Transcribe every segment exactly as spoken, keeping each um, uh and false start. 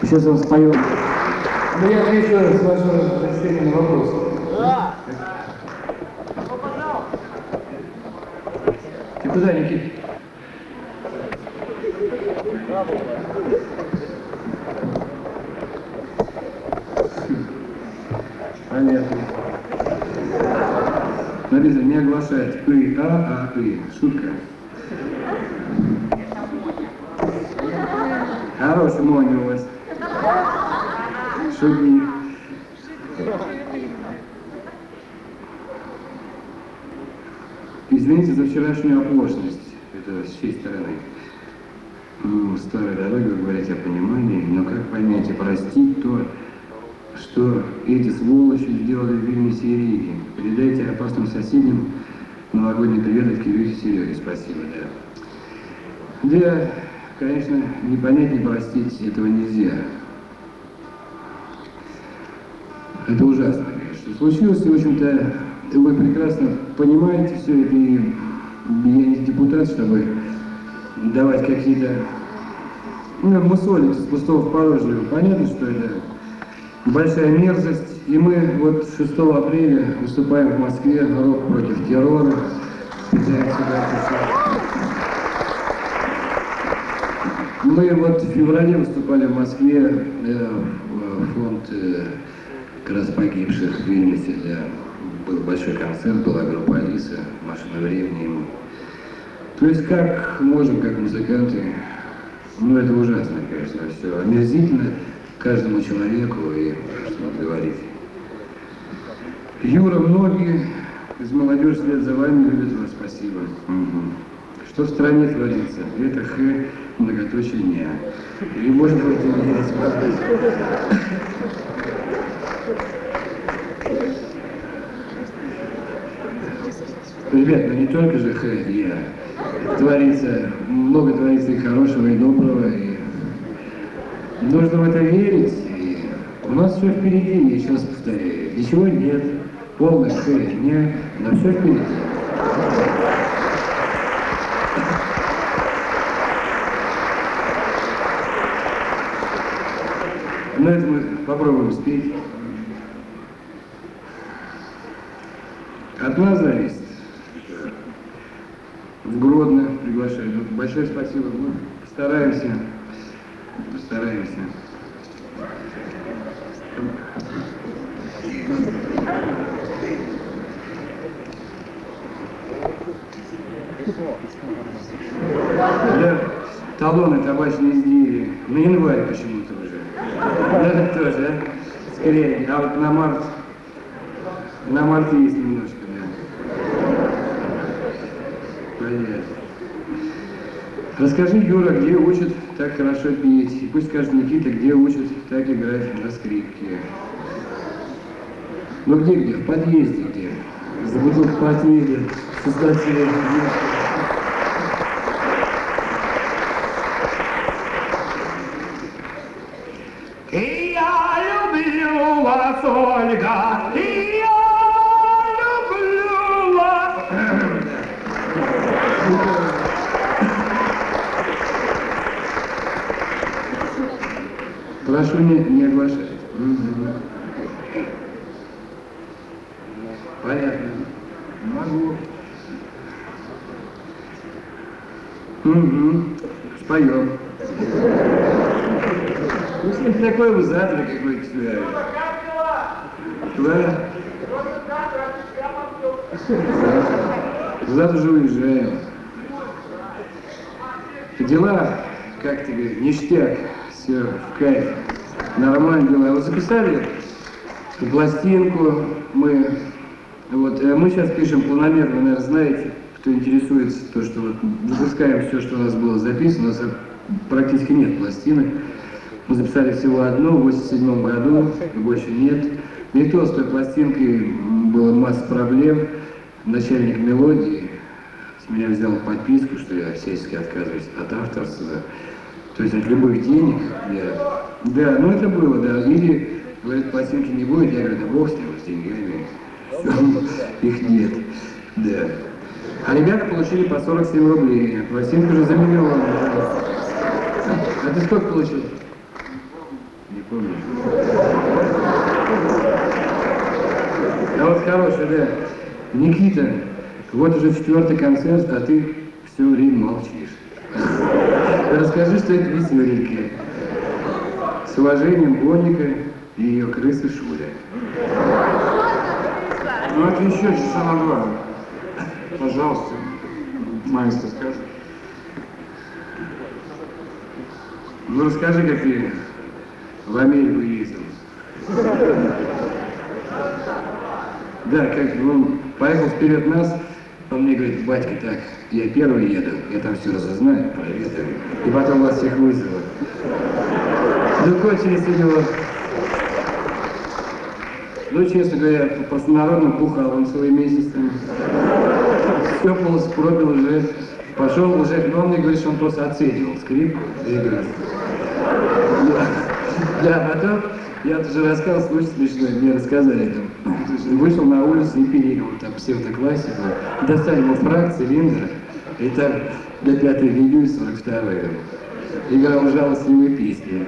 Сейчас он споет. Ну, я отвечу с вашего разрешения на вопрос. Да. Ты куда, Никит? Понятно. Написано, не оглашать «ы», «а», «а», «ы». Шутка. Хороший Моня у вас. Шутник. Извините за вчерашнюю оплошность. Это с чьей стороны? Ну, старой дороги, вы говорите о понимании, но как понять и простить то, что эти сволочи сделали в Вильнюсе и Риге? Передайте опасным соседям новогодний привет от Кирюхи Сереги. Спасибо, да. Да, конечно, не понять, не простить этого нельзя. Это ужасно, конечно. Случилось, и, в общем-то, вы прекрасно понимаете все это, и я не депутат, чтобы давать какие-то, ну, мусолить с пустого в порожнее. Понятно, что это большая мерзость, и мы вот шестого апреля выступаем в Москве, рок против террора. Мы вот в феврале выступали в Москве, э, в фонд э, как раз погибших в Вильнюсе. Да. Был большой концерт, была группа Алиса, машина времени ему. То есть как можем, как музыканты, ну это ужасно, конечно, все омерзительно каждому человеку, и что тут говорить. Юра, многие из молодежи вслед за вами любят вас, спасибо. Угу. Что в стране творится? Это Х, многоточие не. Или можно быть не спрашивать? Ребят, ну не только же Х, я. Творится, много творится и хорошего, и доброго, и нужно в это верить. И у нас все впереди, я еще раз повторяю. Ничего нет, полная херня, но все впереди. Но это мы попробуем спеть. От нас зависит. В Гродно приглашаю. Большое спасибо. Мы постараемся. Постараемся. Да, талоны табачные изделия. На январь почему-то уже. Да, тоже, а? Скорее. А вот на март. На марте есть немножко, да. Понятно. Расскажи, Юра, где учат так хорошо петь? И пусть скажет Никита, где учат так играть на скрипке. Ну где-где? В подъезде где? За бутылку портвейна, создателя. И я люблю вас, Ольга, и я люблю вас. Прошу не, не оглашать. Угу. Понятно. Могу. Угу. Споем. Ну, такой вы завтра какой-то сюда. Да? Завтра же уезжаем. Дела, как ты говоришь, ништяк. Все в кайф. Нормально дела. Вот записали пластинку. Мы, вот, мы сейчас пишем планомерно, вы, наверное, знаете, кто интересуется, то, что вот выпускаем все, что у нас было записано. У нас практически нет пластинок. Мы записали всего одну в восемьдесят седьмом году, и больше нет. И то с той пластинкой было масса проблем. Начальник мелодии с меня взял подписку, что я всячески отказываюсь от авторства. То есть от любых денег. Да, да, ну это было, да. Или, говорят, пластинки не будет, я говорю, да бог с ним, с деньгами. Все, их нет. Да. А ребята получили по сорок семь рублей. Пластинка уже за миллион. А ты сколько получил? Не помню. А вот хороший, да. Никита, вот уже четвертый концерт, а ты все время молчишь. Расскажи, что это веселенькие. С уважением, Бонника и ее крысы Шуля. Ну это еще часа на два. Пожалуйста, маэстро, скажи. Ну расскажи, как ты в Америку ездил. Да, как он поехал вперед нас, он мне говорит: батька, так, я первый еду, я там все разузнаю, проведу, и потом вас всех вызову. Ну, кончились у него. Ну, честно говоря, простонародно бухал он свой месяц там. Все полностью пропил уже. Пошел уже, но он мне говорит, что он просто оценивал скрипку и играл. Да, потом, я тоже рассказал, случай смешной, мне рассказали там. Вышел на улицу и переиграл там псевдоклассику, достали ему фраг, цилиндр, и там до пятого июля сорок второго играл жалостливые песни.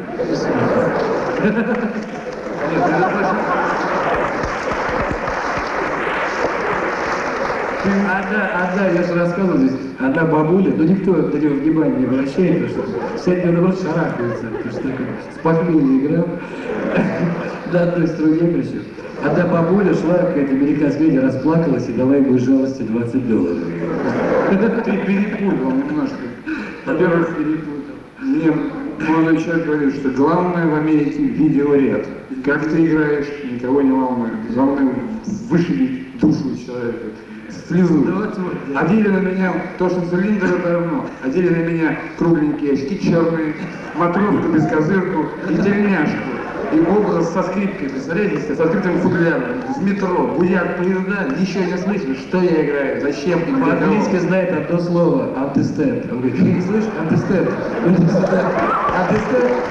Одна, одна, я же рассказывал здесь, одна бабуля, ну никто на него внимания не обращает, потому что все от него наоборот шарахаются, потому что такой с похмелья играл, на одной струне причем. Одна бабуля шла, какая-то американская леди, расплакалась и дала ему из жалости двадцать долларов. Ты перепутал немножко. Во-первых, перепутал. Мне молодой человек говорит, что главное в Америке видеоряд. Как ты играешь, никого не волнует. Главное вышибить душу человека. Слезу. Да вот, вот, да. Одели на меня то, что цилиндр это равно. Одели на меня кругленькие очки черные, матровку без козырку и тельняшку. И образ со скрипкой, представляете, со скрипкой футляром, в метро, буяк поезда, ничего не слышно, что я играю, зачем и по-английски знает одно слово — антистенд. Он говорит: ты не слышишь? Антистенд. Антистенд.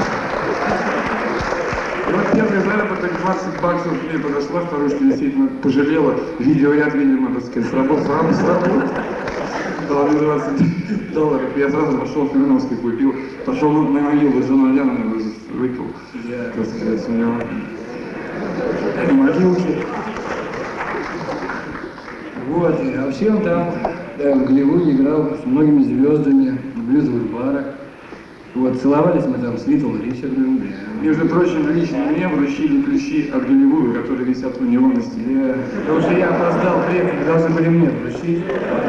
Вот первый заработок двадцать баксов мне подошла, вторую, что действительно пожалела, видеоряд, видимо, так сказать, сработал, сработал. Дала мне двадцать долларов, я сразу пошел в Мироновский, купил, пошел на могилу с женой Яна, выпил, так сказать, у него на могилке. Вот, и вообще он там, да, в Голливуде играл с многими звездами в блюзовых барах. Вот, целовались мы там с Литл Ричардом, да. Между прочим, лично мне вручили ключи от Голливуда, которые висят у него на стене. Потому что я опоздал, приехали, должны были мне вручить.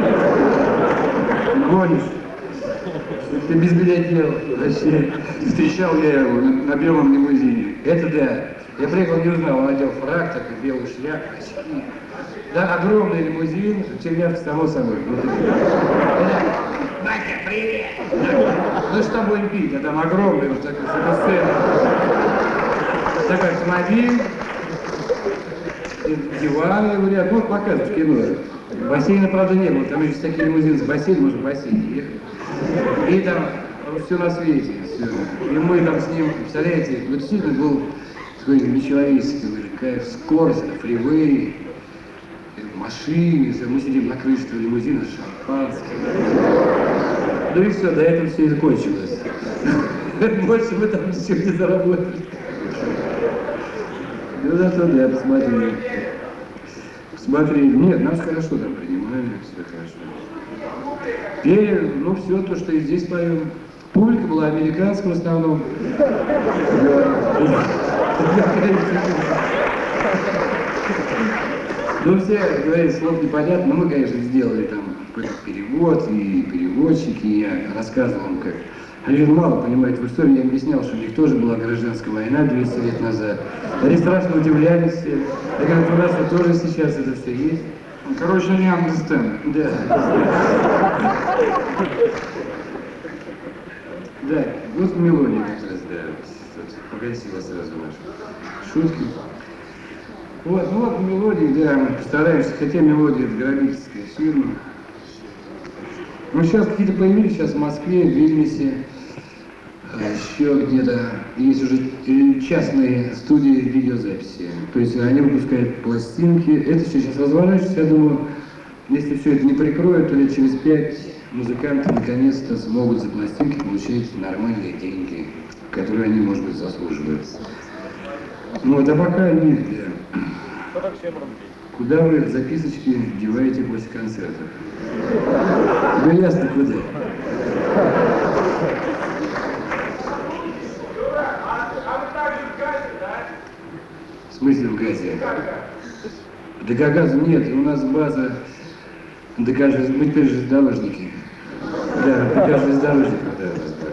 Гонишь. Ты без билетел вообще. Встречал я его на, на белом лимузине. Это да. Я приехал, не узнал, он надел фрак, такой белый шляп, очки. Да, огромный лимузин, червяк, само собой. Батя, привет! Ну что будем пить? А там огромный вот такой сцена. Такой автомобиль, диван, я говорю, вот показывают в кино. Бассейна, правда, не было, там еще такие лимузины с бассейном, можно в бассейн ехать. И там все на свете, все. И мы там с ним, представляете, вот действительно был такой нечеловеческий, какая скорость, фривей, машины, мы сидим на крыше этого лимузина, шампанское. Ну и все, до этого все и закончилось. Больше мы там ничего не заработали. Ну зато да, посмотрели. Посмотрели. Нет, нас хорошо там принимали, все хорошо. Пели, ну все то, что и здесь поем. Публика была американская в основном. Ну все говорят, слов непонятно, но мы, конечно, сделали там перевод и переводчики, и я рассказывал им как. Они же мало понимают в истории, я им объяснял, что у них тоже была гражданская война двести лет назад. Они страшно удивлялись все. Я говорю, у нас вот тоже сейчас это все есть. Короче, не understand. Да. Да, вот мелодия как раз, да, погасила сразу наши шутки. Вот, ну вот мелодии, да, мы постараемся, хотя мелодия это грабительская фирма. Ну сейчас какие-то появились, сейчас в Москве, в Вильнюсе, еще где-то есть уже частные студии видеозаписи. То есть они выпускают пластинки. Это все сейчас разворачивается, я думаю, если все это не прикроют, то лет через пять музыканты наконец-то смогут за пластинки получать нормальные деньги. которую они, может быть, заслуживают. Ну, вот, а пока нигде. Куда вы записочки деваете после концерта? Ну, ясно, куда. В смысле в газе? Да как газа нет, у нас база, да каждый, мы теперь железнодорожники. Да, да каждый железнодорожник, да, да.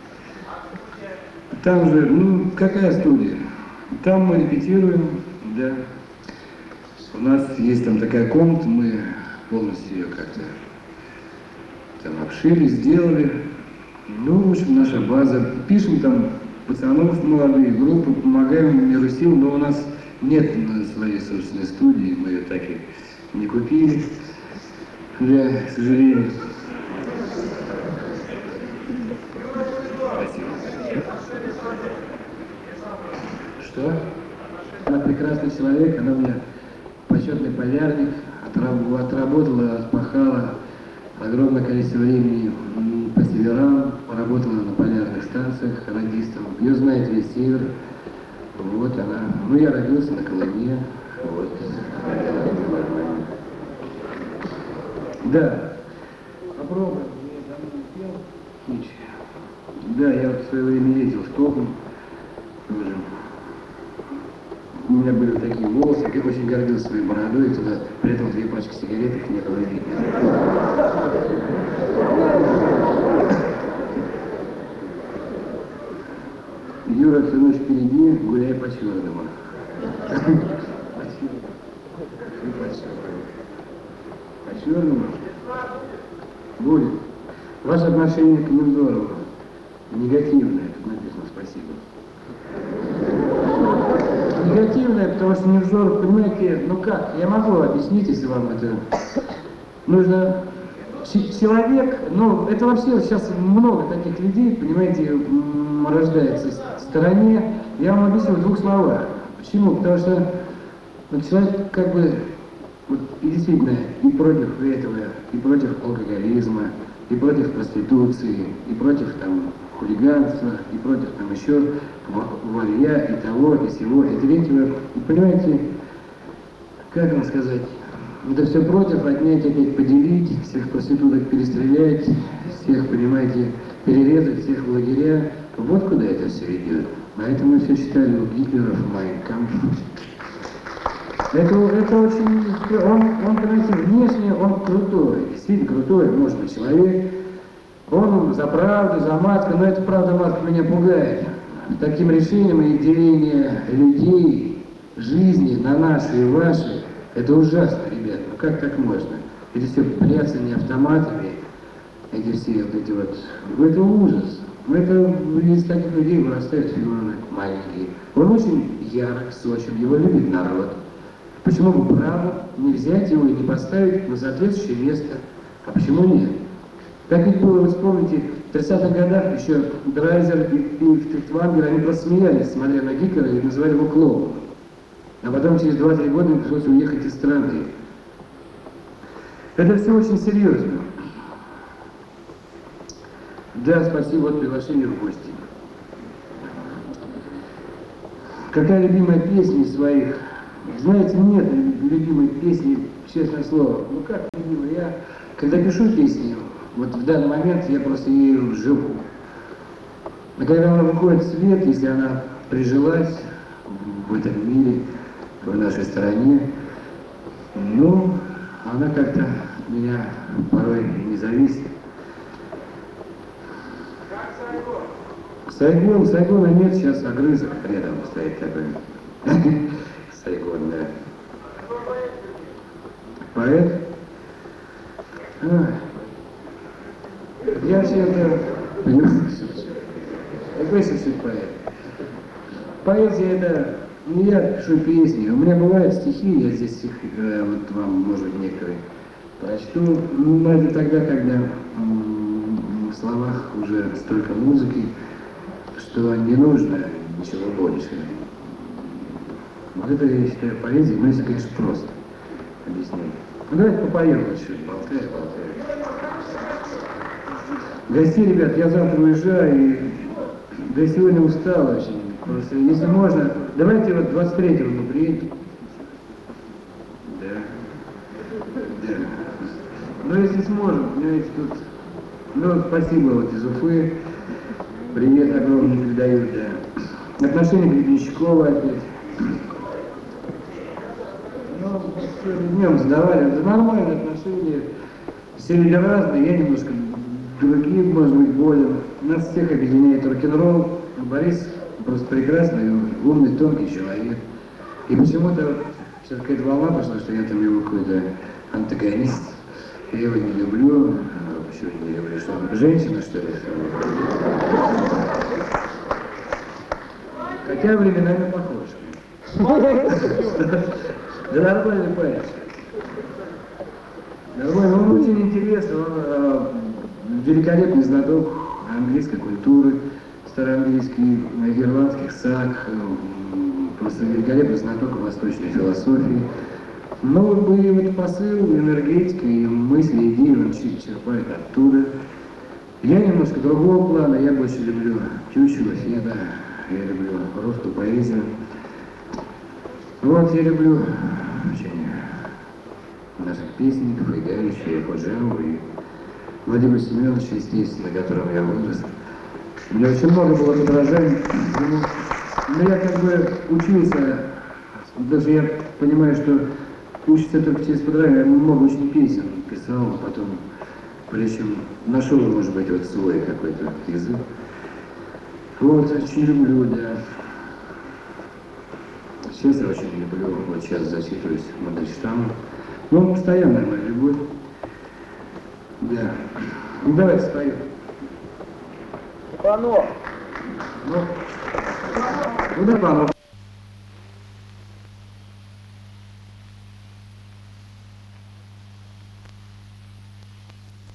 Там же, ну, какая студия? Там мы репетируем, да. У нас есть там такая комната, мы полностью ее как-то там обшили, сделали. Ну, в общем, наша база. Пишем там пацанов молодые, группы, помогаем миру сил, но у нас нет своей собственной студии, мы ее так и не купили, да, к сожалению. Спасибо. Что? Она прекрасный человек, она у меня почетный полярник, отработала, отпахала огромное количество времени по северам, поработала на полярных станциях радистом. Ее знает весь север. Вот она. Ну, я родился на Колыме. Вот. Да. Попробуем. Я давно не пел. Да, я вот в свое время ездил в Стокгольм. Тоже. У меня были такие волосы, я очень гордился своей бородой, и туда при этом две пачки сигарет, их не было видно. Юра, всю ночь впереди, гуляй по черному. По черному? Будет. Ваше отношение к Невзорову негативное, тут написано, спасибо. Негативное, потому что Невзоров, понимаете, ну как, я могу объяснить, если вам это нужно. Человек, ну, это вообще сейчас много таких людей, понимаете, рождается в стране. Я вам объясню в двух словах. Почему? Потому что вот человек как бы, вот, и действительно, и против этого, и против алкоголизма, и против проституции, и против там хулиганства, и против там еще варья, и того, и сего, и третьего. И понимаете, как вам сказать, это все против отнять, опять поделить, всех проституток перестрелять, всех, понимаете, перерезать, всех в лагеря. Вот куда это все идет. А это мы все читали у Гитлера в Mein Kampf. Это, это очень, он, он, понимаете, внешне он крутой, действительно крутой, может быть, человек. Он за правду, за матку, но эта правда матка меня пугает. Таким решением и деление людей, жизни на наши и ваши, это ужасно, ребят. Ну как так можно? Это все бряцание автоматами, эти все вот эти вот, ну это ужас. Ну это из таких людей вырастают фигуры маленькие. Он очень ярок, сочен, его любит народ. Почему бы право не взять его и не поставить на соответствующее место? А почему нет? Как ведь было, вы вспомните, в тридцатых годах еще Драйзер и, и Фихтвангер, они просто смеялись, смотря на Гитлера, и называли его клоуном. А потом через два-три года им пришлось уехать из страны. Это все очень серьезно. Да, спасибо, вот приглашение в гости. Какая любимая песня из своих? Знаете, нет любимой песни, честное слово. Ну как любимая? Я, когда пишу песню, вот в данный момент я просто ею живу. А когда она выходит в свет, если она прижилась в этом мире, в нашей стране, ну, она как-то меня порой не зависит. Сайгон, Сайгона нет, сейчас огрызок рядом стоит такой. Сайгон, да. Поэт? А. Я все это понимаю. Какой совсем поэт? Поэзия это не я пишу песни. У меня бывают стихи, я здесь их э, вот вам, может быть, некоторые прочту. Но это тогда, когда м, в словах уже столько музыки, что не нужно ничего больше. Вот это, я считаю, поэзией, но если, конечно, просто объяснять. Ну, давайте попоем чуть-чуть, болтая, болтая. Гостей, ребят, я завтра уезжаю, и Да сегодня устал очень. Просто, если можно, давайте вот двадцать третьего мы приедем. Да. Да. Ну, если сможем, понимаете, тут... Ну, спасибо вот из Уфы. Привет огромный передают, да. Отношения Гребенщикова опять. Ну, сегодня днем сдавали, это нормальные отношения. Все люди разные, я немножко другие, может быть, более. Нас всех объединяет рок-н-ролл. Борис просто прекрасный, умный, тонкий человек. И почему-то вот сейчас какая-то волна пошла, что я там его какой-то антагонист. Я его не люблю. Почему не люблю? Что он женщина, что ли? Хотя временами похож. Да нормальный парень. Нормально, он очень интересный, он э, великолепный знаток английской культуры, староанглийский, ирландских саг, э, просто великолепный знаток восточной философии. Но вот бы вот посыл, энергетика и мысли, идеи он черпает оттуда. Я немножко другого плана, я больше люблю Тютчева, Феда, я люблю русскую поэзию. Вот, я люблю очень наших песенников, и Галича, и Ходжеву, и Владимира Семеновича, естественно, на котором я вырос. У меня очень много было подражаний ему. Но я как бы учился, даже я понимаю, что учиться только через подражание, я много очень песен писал, а потом, причем нашел, может быть, вот свой какой-то язык. Вот, очень люблю, да. Сейчас я очень люблю, вот сейчас зачитываюсь Мандельштама. Ну, он постоянная моя любовь. Да. Ну, давайте споем. Панов! Ну, ну да, Панов.